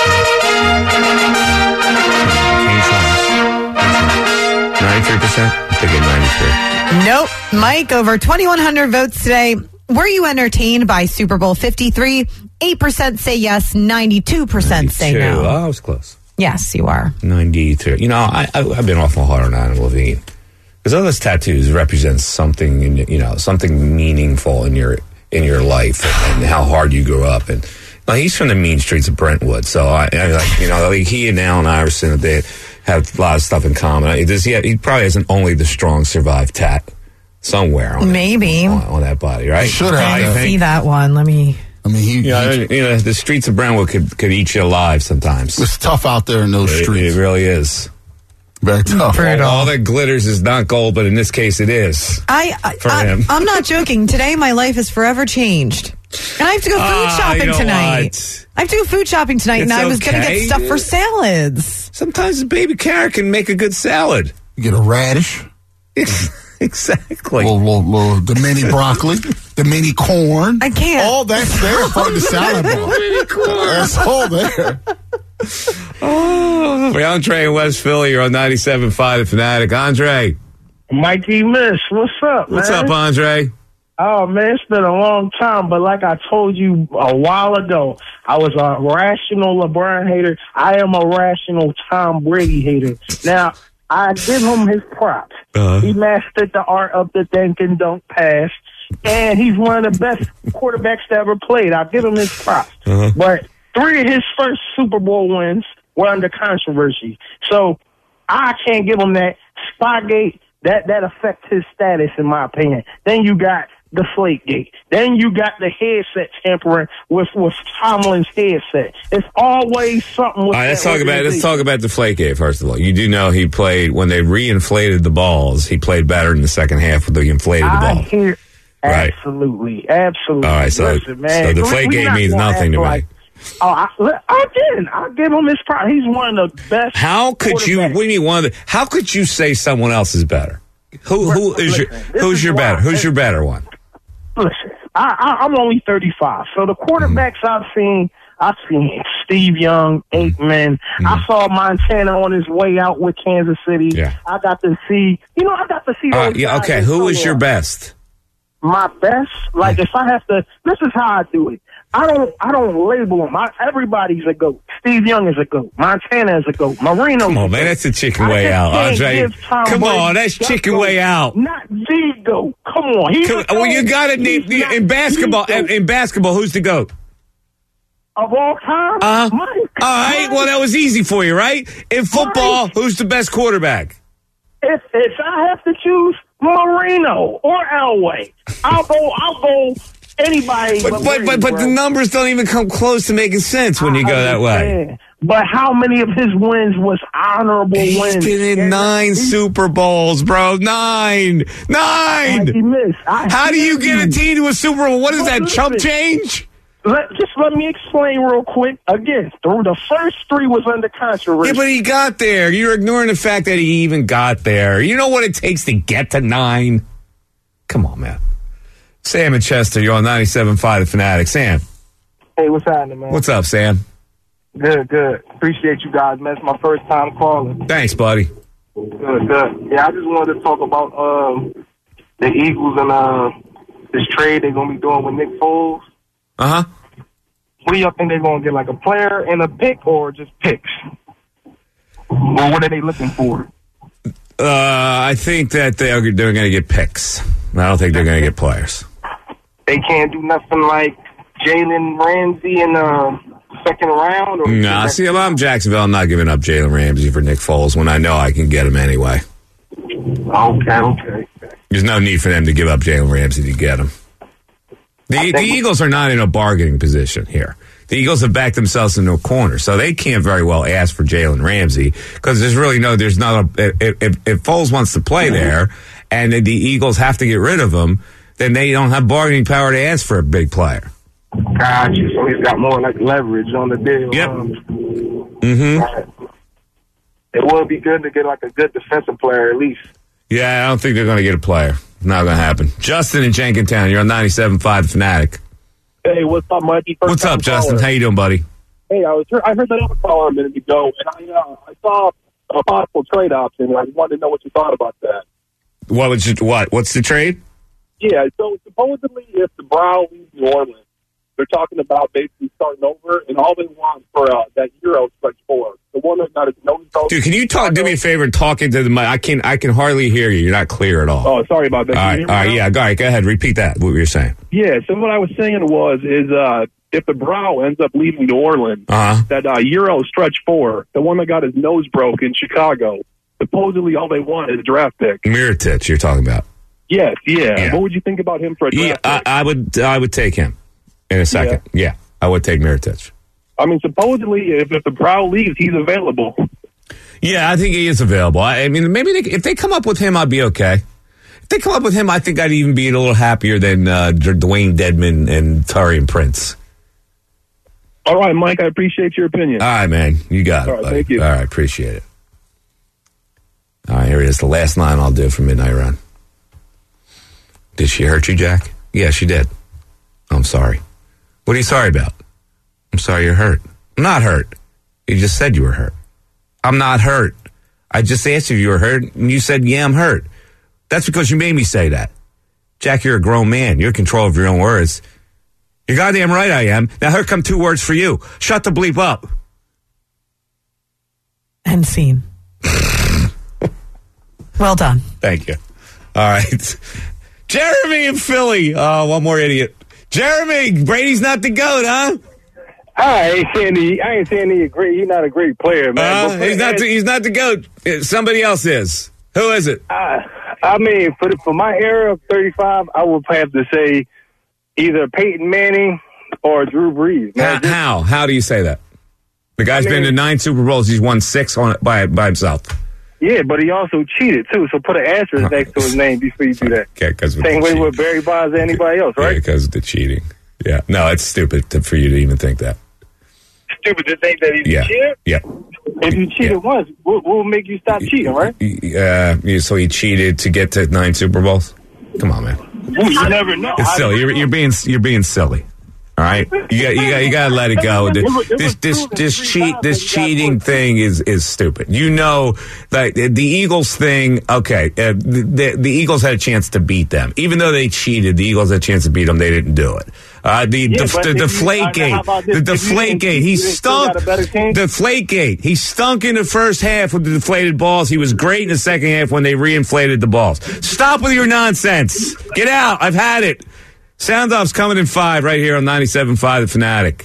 S2: ninety-three percent? I'm thinking ninety-three.
S3: Nope. Mike, over twenty-one hundred votes today. Were you entertained by Super Bowl fifty-three? eight percent say yes, ninety-two percent say no.
S2: Oh, I was close.
S3: Yes, you are.
S2: ninety-three. You know, I, I, I've been awful hard on Adam Levine. Because all those tattoos represents something, in, you know, something meaningful in your in your life and, and how hard you grew up. And well, he's from the mean streets of Brentwood. So, I, I like, you know, like he and Allen Iverson, they have a lot of stuff in common. Does he, have, he probably has an only the strong survive tat somewhere on
S3: Maybe.
S2: That, on, on that body, right?
S4: Should have.
S3: I didn't see that one. Let me...
S4: I mean, he,
S2: you know,
S4: he,
S2: you know, the streets of Brentwood could, could eat you alive sometimes.
S4: It's tough out there in those
S2: it,
S4: streets.
S2: It really is.
S4: Very tough.
S2: All, all that glitters is not gold, but in this case it is.
S3: I, I,
S2: for
S3: I,
S2: him.
S3: I'm not joking. Today my life is forever changed. And I have to go food
S2: Ah,
S3: shopping
S2: you know
S3: tonight.
S2: what?
S3: I have to go food shopping tonight,
S2: It's
S3: and I was going to
S2: okay.
S3: get stuff for salads.
S2: Sometimes a baby carrot can make a good salad.
S4: You get a radish.
S2: Exactly.
S4: Little, little, little, the mini broccoli, the mini corn.
S3: I can't.
S4: All that's there for the salad bar.
S2: Mini corn.
S4: That's all there.
S2: Oh, for Andre in West Philly, you're on ninety-seven point five The Fanatic. Andre.
S15: Mikey Miss, what's up, man?
S2: What's up, Andre?
S15: Oh, man, it's been a long time, but like I told you a while ago, I was a rational LeBron hater. I am a rational Tom Brady hater. Now, I give him his props.
S2: Uh-huh.
S15: He mastered the art of the dink and dunk pass, and he's one of the best quarterbacks that ever played. I'll give him his props.
S2: Uh-huh.
S15: But three of his first Super Bowl wins were under controversy. So I can't give him that. Spygate, that, that affects his status, in my opinion. Then you got the Deflategate. Then you got the headset tampering with, with Tomlin's headset. It's always something with
S2: All right, let's
S15: that
S2: talk about let's
S15: organization.
S2: talk about Deflategate first of all. You do know he played when they reinflated the balls. He played better in the second half with the inflated
S15: I
S2: ball.
S15: hear
S2: Right.
S15: absolutely, absolutely.
S2: All right, so
S15: Listen, man,
S2: so
S15: we- we
S2: Deflategate
S15: not
S2: means
S15: gonna
S2: nothing
S15: act
S2: to me.
S15: like- Oh, I, again, I'll give him his props. He's one of the best.
S2: How could you?
S15: quarterbacks.
S2: What do you mean one of the? How could you say someone else is better? Who who is your
S15: Listen, this
S2: who's
S15: is
S2: your
S15: why-
S2: better? Who's your better one?
S15: Listen, I, I, I'm only thirty-five, so the quarterbacks
S2: Mm-hmm.
S15: I've seen, I've seen Steve Young, Aikman.
S2: Mm-hmm.
S15: I saw Montana on his way out with Kansas City.
S2: Yeah.
S15: I got to see, you know, I got to see.
S2: All
S15: those
S2: right, yeah,
S15: guys
S2: okay.
S15: in
S2: Who is your
S15: solo.
S2: best?
S15: My best, like if I have to, this is how I do it. I don't, I don't label them. I, everybody's a goat. Steve Young is a goat. Montana is a goat. Marino.
S2: Come on, man, that's the chicken way
S15: I
S2: out,
S15: just can't
S2: Andre.
S15: give Tom
S2: Come
S15: Brady
S2: on, that's
S15: the
S2: chicken
S15: goat,
S2: way out.
S15: Not the goat. Come on, he's
S2: Come-
S15: a
S2: well, you
S15: goat.
S2: got to
S15: He's
S2: name
S15: not
S2: in basketball.
S15: the
S2: In,
S15: goat.
S2: in basketball, who's the goat?
S15: Of all time,
S2: Uh,
S15: Mike.
S2: all right. Well, that was easy for you, right? In football, who's the best quarterback?
S15: If if I have to choose Marino or Elway, I'll go. I'll go anybody.
S2: But but but, but the numbers don't even come close to making sense when you go that way.
S15: But how many of his wins was honorable
S2: He's
S15: wins?
S2: been in nine Super Bowls, bro. Nine, nine.
S15: He missed. I
S2: How do you
S15: hear
S2: get a team to a Super Bowl? What is
S15: But
S2: that, chump
S15: listen,
S2: change?
S15: Let, just let me explain real quick. Again, through the first three was under controversy.
S2: Yeah, but he got there. You're ignoring the fact that he even got there. You know what it takes to get to nine? Come on, man. Sam and Chester, you're on ninety-seven point five The Fanatic. Sam,
S16: Hey, what's happening, man?
S2: what's up, Sam?
S16: Good, good. Appreciate you guys, man. It's my first time calling.
S2: Thanks, buddy.
S16: Good, good. Yeah, I just wanted to talk about um, the Eagles and uh, this trade they're going to be doing with Nick Foles.
S2: Uh-huh.
S16: What do y'all think they're going to get, like a player and a pick or just picks? Or what are they looking for?
S2: Uh, I think that they are, they're going to get picks. I don't think they're going to get players.
S16: They can't do nothing like Jalen Ramsey and uh, second round? Or
S2: Nah, see, if I'm Jacksonville, I'm not giving up Jalen Ramsey for Nick Foles when I know I can get him anyway.
S16: Okay, okay.
S2: There's no need for them to give up Jalen Ramsey to get him. The, the Eagles are not in a bargaining position here. The Eagles have backed themselves into a corner, so they can't very well ask for Jalen Ramsey because there's really no, there's not a, if, if, if Foles wants to play there and the Eagles have to get rid of him, then they don't have bargaining power to ask for a big player.
S16: Gotcha. So he's got more like leverage on the deal.
S2: Yep.
S16: Um,
S2: Mm-hmm.
S16: right. It would be good to get like a good defensive player at least.
S2: Yeah, I don't think they're going to get a player. Not going to happen. Justin in Jenkintown, you're on ninety-seven point five The Fanatic.
S17: Hey, what's up, Mikey? First
S2: What's up, Justin?
S17: caller.
S2: How you doing, buddy?
S17: Hey, I was I heard that other caller a minute ago, and I uh, I saw a possible trade option, and I wanted to know what you thought about that.
S2: What was it, what? What's the trade?
S17: Yeah, so supposedly if the Brown leaves New Orleans, they're talking about basically starting over, and all they want for uh, that Euro stretch forward, the one that got his nose broken.
S2: Dude, can you talk? Do me a favor and talk into the mic. I can I can hardly hear you. You're not clear at all.
S17: Oh, sorry about that.
S2: All
S17: Can
S2: right,
S17: you
S2: all
S17: hear me
S2: right,
S17: now?
S2: yeah, go, right, go ahead. Repeat that. What you're saying?
S17: Yeah, so what I was saying was, is uh, if the Brow ends up leaving New Orleans,
S2: uh-huh.
S17: that uh, Euro stretch four, the one that got his nose broke in Chicago, supposedly all they want is a draft pick.
S2: Miritich, you're talking about?
S17: Yes, yeah.
S2: Yeah.
S17: What would you think about him for a draft
S2: Yeah,
S17: pick?
S2: I, I would I would take him in a second. Yeah, yeah I would take Miritich.
S17: I mean, supposedly, if, if the Brow leaves, he's available.
S2: Yeah, I think he is available. I, I mean, maybe they, if they come up with him, I'd be okay. If they come up with him, I think I'd even be a little happier than uh, Dwayne Dedman and Taurean Prince.
S17: All right, Mike, I appreciate your opinion.
S2: All right, man. You got
S17: All
S2: it,
S17: right,
S2: buddy.
S17: thank you.
S2: All right, appreciate it. All right, here it is. The last line I'll do for Midnight Run. Did she hurt you, Jack? Yeah, she did. I'm sorry. What are you sorry about? I'm sorry you're hurt. I'm not hurt. You just said you were hurt. I'm not hurt. I just asked if you were hurt, and you said, yeah, I'm hurt. That's because you made me say that. Jack, you're a grown man. You're in control of your own words. You're goddamn right I am. Now here come two words for you. Shut the bleep up.
S3: And scene. Well done.
S2: Thank you. All right. Jeremy in Philly. Oh, one more idiot. Jeremy, Brady's not the GOAT, huh?
S18: I ain't saying he, I ain't saying he a great. He's not a great player, man.
S2: Uh, he's not. The, he's not the GOAT. Somebody else is. Who is it?
S18: Uh, I mean, for the, for my era of thirty-five, I would have to say either Peyton Manning or Drew Brees. Man.
S2: How,
S18: Just-
S2: how? How do you say that? The guy's
S18: I mean-
S2: been to nine Super Bowls. He's won six on it by by himself.
S18: Yeah, but he also cheated too. So put an asterisk next to his name before you do that.
S2: Okay, because
S18: Same way with Barry Bonds and anybody else, right?
S2: because of the cheating. Yeah. No, it's stupid to, for you to even think that.
S18: Stupid to think that he's
S2: Yeah.
S18: a cheater.
S2: Yeah.
S18: If you cheated once, what what will make you stop cheating, right?
S2: Uh, so he cheated to get to nine Super Bowls. Come on, man.
S18: You never know.
S2: It's silly. You're, you're being you're being silly. All right, you got you got you got to let it go. This this this cheat this cheating thing is is stupid. You know, like the Eagles thing. Okay, uh, the, the the Eagles had a chance to beat them, even though they cheated. The Eagles had a chance to beat them. They didn't do it. Uh, the
S18: Yeah,
S2: the,
S18: but
S2: the
S18: if you-
S2: deflate
S18: uh,
S2: gate,
S18: how about this?
S2: the
S18: If you
S2: deflate
S18: didn't-
S2: gate. He
S18: you didn't still
S2: stunk.
S18: got a better team?
S2: Deflate gate. He stunk in the first half with the deflated balls. He was great in the second half when they reinflated the balls. Stop with your nonsense. Get out. I've had it. Sound Off's coming in five right here on ninety-seven point five The Fanatic.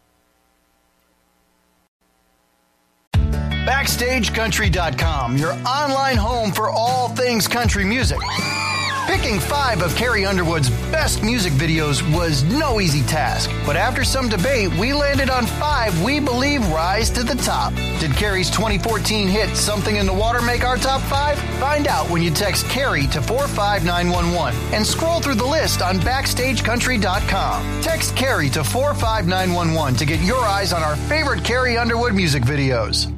S11: Backstage Country dot com, your online home for all things country music. Picking five of Carrie Underwood's best music videos was no easy task, but after some debate, we landed on five we believe rise to the top. Did Carrie's twenty fourteen hit Something in the Water make our top five? Find out when you text Carrie to four five nine one one and scroll through the list on Backstage Country dot com. Text Carrie to four five nine one one to get your eyes on our favorite Carrie Underwood music videos.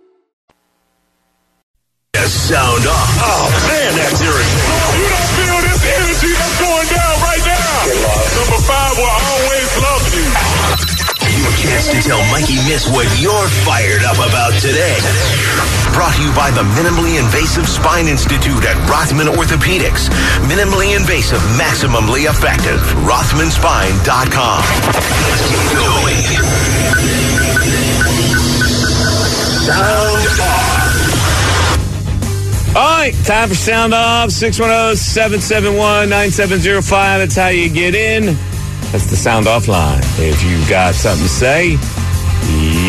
S10: Sound off.
S19: Oh, man, that's irritating. You don't feel this energy that's going down right now. Number five will always love you.
S10: Your chance to tell Mikey Miss what you're fired up about today. Brought to you by the Minimally Invasive Spine Institute at Rothman Orthopedics. Minimally invasive, maximally effective. Rothman Spine dot com. Let's keep going. Sound off.
S2: All right, time for Sound Off. six one zero, seven seven one, nine seven zero five. That's how you get in. That's the Sound Off line. If you've got something to say,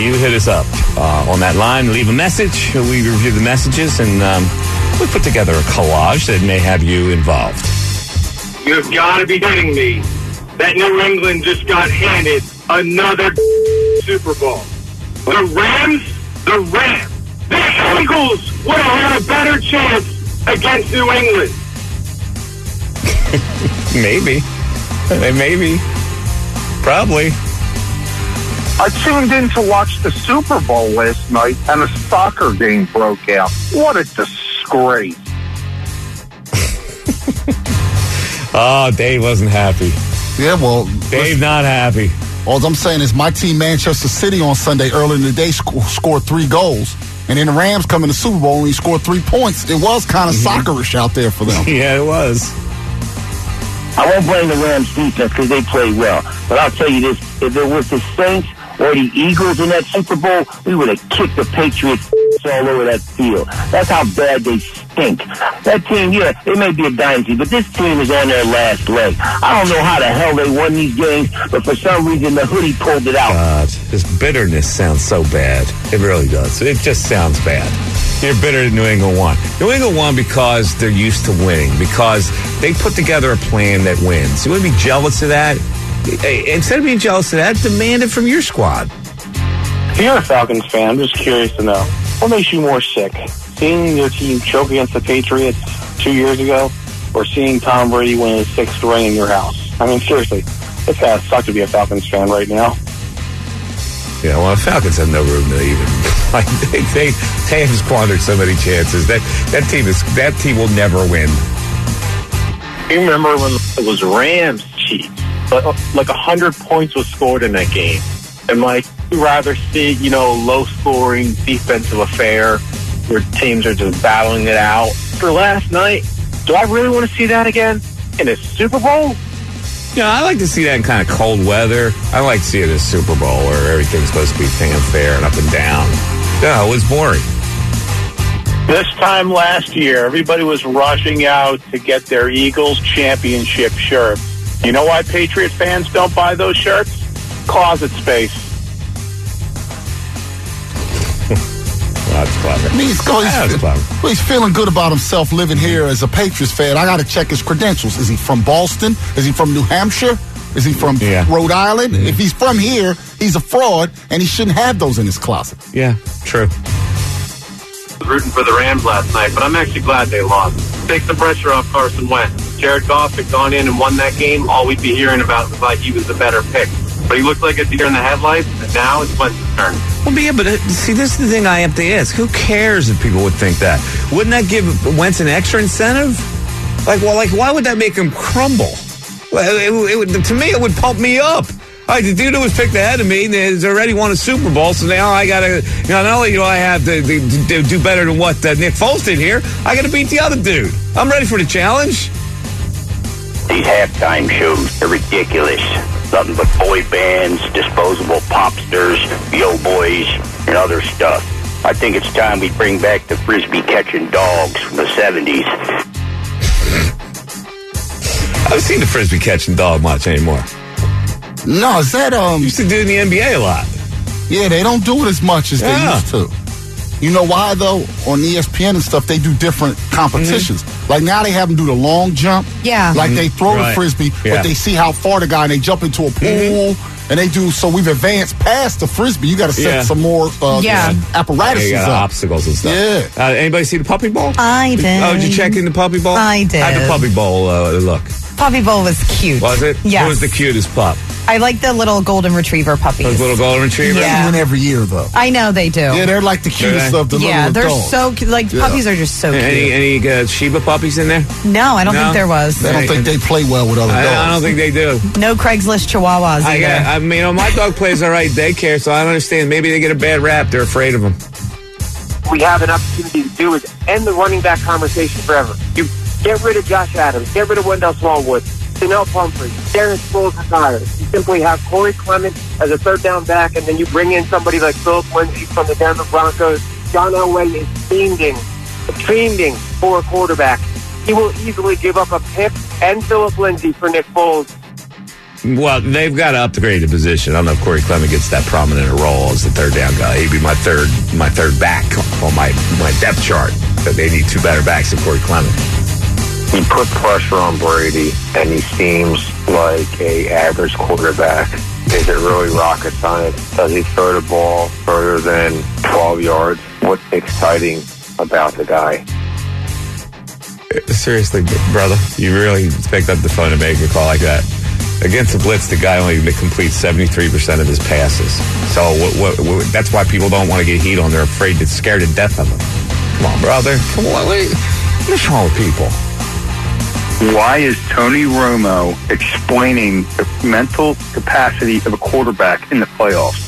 S2: you hit us up uh, on that line. Leave a message. We review the messages, and um, we put together a collage that may have you involved.
S20: You've got to be kidding me. That New England just got handed another Super Bowl. The Rams, the Rams. The Eagles would have had a better chance against New England.
S2: Maybe. Maybe. Probably.
S21: I tuned in to watch the Super Bowl last night, and a soccer game broke out. What a disgrace.
S2: Oh, Dave wasn't happy.
S4: Yeah, well...
S2: Dave not happy.
S4: All I'm saying is my team, Manchester City, on Sunday earlier in the day sc- scored three goals. And then the Rams come in the Super Bowl and he scored three points. It was kind of mm-hmm. soccerish out there for them.
S2: Yeah, it was.
S22: I won't blame the Rams defense because they played well. But I'll tell you this, if it was the Saints or the Eagles in that Super Bowl, we would have kicked the Patriots all over that field. That's how bad they stink. That team, yeah, it may be a dynasty, but this team is on their last leg. I don't know how the hell they won these games, but for some reason the hoodie pulled it out.
S2: God, this bitterness sounds so bad. It really does. It just sounds bad. You're bitter that New England won. New England won because they're used to winning, because they put together a plan that wins. You want to be jealous of that? Instead of being jealous of that, demand it from your squad.
S23: If you're a Falcons fan, I'm just curious to know, what makes you more sick? Seeing your team choke against the Patriots two years ago, or seeing Tom Brady win his sixth ring in your house? I mean, seriously, it's gotta suck to be a Falcons fan right now.
S2: Yeah, well, the Falcons have no room to even. Like, they, they, they have squandered so many chances. That that team is that team will never win.
S23: You remember when it was Rams Chiefs? Like a hundred points was scored in that game, and like you rather see, you know, low scoring defensive affair where teams are just battling it out. For last night, do I really want to see that again in a Super Bowl?
S2: Yeah, I like to see that in kind of cold weather. I like to see it as Super Bowl where everything's supposed to be fanfare and up and down. No, it was boring.
S23: This time last year, everybody was rushing out to get their Eagles championship shirts. You know why Patriot fans don't buy those shirts? Closet space.
S2: That's clever.
S4: I mean, he's, going,
S2: That's
S4: he's,
S2: clever.
S4: Well, he's feeling good about himself living here as a Patriots fan. I got to check his credentials. Is he from Boston? Is he from New Hampshire? Is he from yeah. Rhode Island? Mm-hmm. If he's from here, he's a fraud, and he shouldn't have those in his closet.
S2: Yeah, true.
S20: Rooting for the Rams last night, but I'm actually glad they lost. Take the pressure off Carson Wentz. Jared Goff had gone in and won that game. All we'd be hearing about was like he was the better pick. But he looked like a deer in the headlights, and now it's Wentz's turn.
S2: Well, yeah, but uh, see, this is the thing I have to ask. Who cares if people would think that? Wouldn't that give Wentz an extra incentive? Like, well, like, why would that make him crumble? It, it, it would, to me, it would pump me up. All right, the dude who was picked ahead of me has already won a Super Bowl, so now I got to, you know, not only do I have to, to, to do better than what uh, Nick Foles did here, I got to beat the other dude. I'm ready for the challenge.
S22: These halftime shows are ridiculous. Nothing but boy bands, disposable popsters, yo boys, and other stuff. I think it's time we bring back the frisbee catching dogs from the seventies.
S2: I haven't seen the frisbee catching dog much anymore.
S4: No, is that um?
S2: Used to do it in the N B A a lot.
S4: Yeah, they don't do it as much as
S2: Yeah.
S4: they used to. You know why though? On E S P N and stuff, they do different competitions.
S2: Mm-hmm.
S4: Like now, they have them do the long jump.
S3: Yeah.
S4: Like they throw
S2: Right.
S4: the frisbee,
S2: Yeah.
S4: but they see how far the guy, and they jump into a pool, and they do. So we've advanced past the frisbee. You got to set
S2: Yeah.
S4: some more uh,
S3: Yeah.
S4: apparatuses
S2: Yeah, you got
S4: up.
S2: obstacles and stuff.
S4: Yeah.
S2: Uh, anybody see the Puppy Bowl?
S3: I did.
S2: Oh, did you check in the Puppy Bowl?
S3: I did.
S2: How'd the Puppy Bowl uh, look?
S3: Puppy Bowl was cute.
S2: Was it?
S3: Yes.
S2: Who was the cutest pup?
S3: I like the little golden retriever puppies.
S2: Those little golden retrievers?
S3: Yeah.
S4: They win every year though.
S3: I know they do.
S4: Yeah, they're like the cutest
S2: they?
S4: of the
S3: Yeah,
S4: little
S3: they're
S4: dogs.
S3: so cute. Like,
S4: Yeah.
S3: puppies are just so cute.
S2: Any, any uh, Shiba puppies in there?
S3: No, I don't
S2: No?
S3: think there was.
S4: They don't think they play well with other dogs.
S2: I, I don't think they do.
S3: No Craigslist Chihuahuas
S2: I,
S3: either.
S2: got, I mean, you know, my dog plays all right daycare, so I don't understand. Maybe they get a bad rap. They're afraid of them.
S6: we have an opportunity to do is end the running back conversation forever. You get rid of Josh Adams, get rid of Wendell Smallwood, Donnell Pumphrey, Darren Sproles retires. You simply have Corey Clement as a third down back, and then you bring in somebody like Philip Lindsay from the Denver Broncos. John Elway is fiending, fiending for a quarterback. He will easily give up a pick and Philip Lindsay for Nick Foles.
S2: Well, they've got to upgrade the position. I don't know if Corey Clement gets that prominent a role as the third down guy. He'd be my third my third back on my, my depth chart. But they need two better backs than Corey Clement.
S8: He put pressure on Brady, and he seems like a average quarterback. Is it really rocket science? Does he throw the ball further than twelve yards? What's exciting about the guy?
S2: Seriously, brother, you really picked up the phone and make a call like that. Against the blitz, the guy only completes seventy-three percent of his passes. So what, what, what, that's why people don't want to get heat on. They're afraid, they're scared to death of him. Come on, brother. Come on. What, what's wrong with people?
S21: Why is Tony Romo explaining the mental capacity of a quarterback in the playoffs?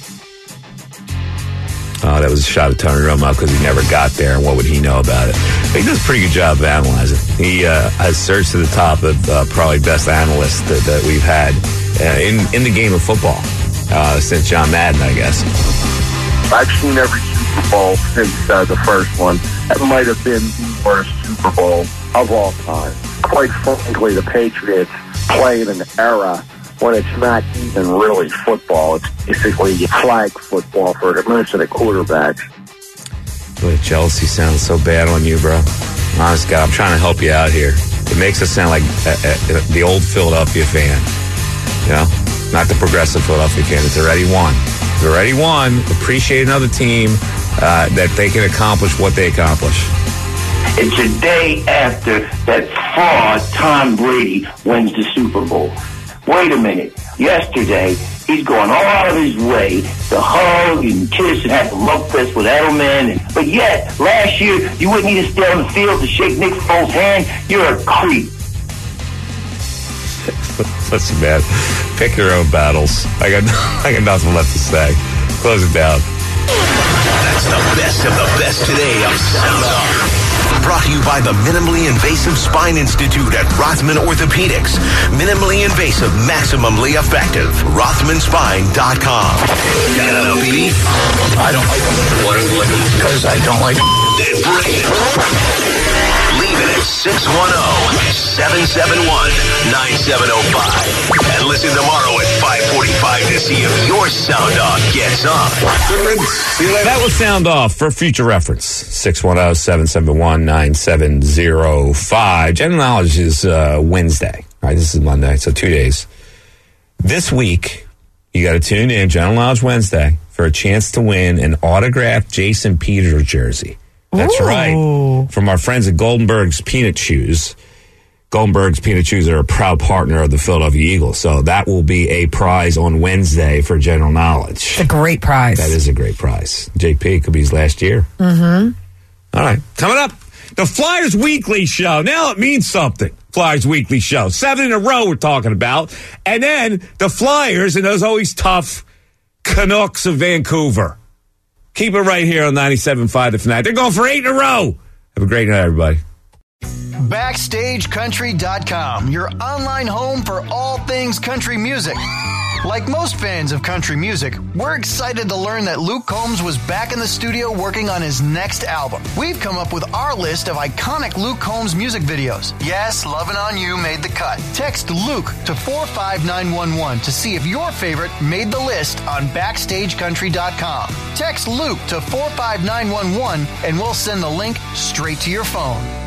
S2: Oh, that was a shot at Tony Romo because he never got there, and what would he know about it? But he does a pretty good job of analyzing. He uh, has surged to the top of uh, probably best analyst that, that we've had uh, in, in the game of football uh, since John Madden, I guess.
S21: I've seen every Super Bowl since uh, the first one. That might have been the worst Super Bowl of all time. Quite frankly, the Patriots play in an era when it's not even really football. It's basically flag football for most of the quarterbacks.
S2: Boy, jealousy sounds so bad on you, bro. Honest God, I'm trying to help you out here. It makes us sound like uh, uh, the old Philadelphia fan. You know? Not the progressive Philadelphia fan. It's already won. It's already won. Appreciate another team uh, that they can accomplish what they accomplish.
S1: It's a day after that fraud Tom Brady wins the Super Bowl. Wait a minute. Yesterday, he's going all out of his way to hug and kiss and have a love fest with Edelman. And, but yet, last year, you wouldn't even stay on the field to shake Nick Foles' hand. You're a creep.
S2: Listen, man, pick your own battles. I got, I got nothing left to say. Close it down.
S10: That's the best of the best today on Sound Off. Brought to you by the Minimally Invasive Spine Institute at Rothman Orthopedics. Minimally invasive, maximally effective. Rothman Spine dot com. Got a beef? I don't like them. What is it? Because I don't like them. Then bring it. Leave it at six one zero, seven seven one, nine seven zero five. And listen tomorrow at five forty-five to see if your Sound Off gets on.
S2: That was Sound Off for future reference. six one zero, seven seven one, nine seven zero five. General Knowledge is uh, Wednesday. All right, this is Monday, so two days. This week, you got to tune in, General Knowledge Wednesday, for a chance to win an autographed Jason Peters jersey. That's Ooh. Right. From our friends at Goldenberg's Peanut Shoes. Goldenberg's Peanut Shoes are a proud partner of the Philadelphia Eagles. So that will be a prize on Wednesday for General Knowledge.
S3: It's a great prize.
S2: That is a great prize. J P, could be his last year.
S3: Mm-hmm.
S2: All right. Coming up, the Flyers Weekly Show. Now it means something. Flyers Weekly Show. Seven in a row we're talking about. And then the Flyers and those always tough Canucks of Vancouver. Keep it right here on ninety-seven point five The Fanatic. They're going for eight in a row. Have a great night, everybody.
S11: Backstage Country dot com, your online home for all things country music. Like most fans of country music, we're excited to learn that Luke Combs was back in the studio working on his next album. We've come up with our list of iconic Luke Combs music videos. Yes, Lovin' On You made the cut. Text Luke to four five nine one one to see if your favorite made the list on Backstage Country dot com. Text Luke to four five nine one one and we'll send the link straight to your phone.